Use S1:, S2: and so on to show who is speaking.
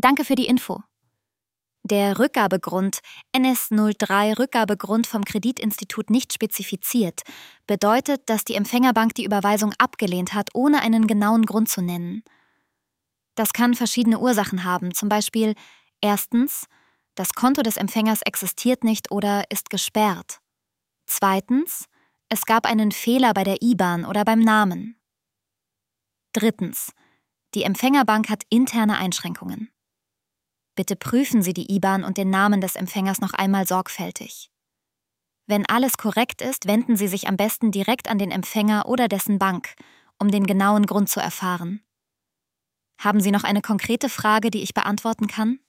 S1: Danke für die Info. Der Rückgabegrund, NS03 Rückgabegrund vom Kreditinstitut nicht spezifiziert, bedeutet, dass die Empfängerbank die Überweisung abgelehnt hat, ohne einen genauen Grund zu nennen. Das kann verschiedene Ursachen haben, zum Beispiel erstens, das Konto des Empfängers existiert nicht oder ist gesperrt. Zweitens, es gab einen Fehler bei der IBAN oder beim Namen. Drittens, die Empfängerbank hat interne Einschränkungen. Bitte prüfen Sie die IBAN und den Namen des Empfängers noch einmal sorgfältig. Wenn alles korrekt ist, wenden Sie sich am besten direkt an den Empfänger oder dessen Bank, um den genauen Grund zu erfahren. Haben Sie noch eine konkrete Frage, die ich beantworten kann?